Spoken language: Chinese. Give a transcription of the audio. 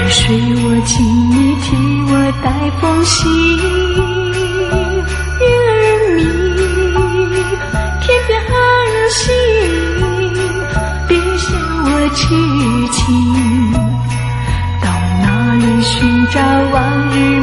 水我请你替我带封信，月儿明，天边儿行，别向我痴情，到哪里寻找往日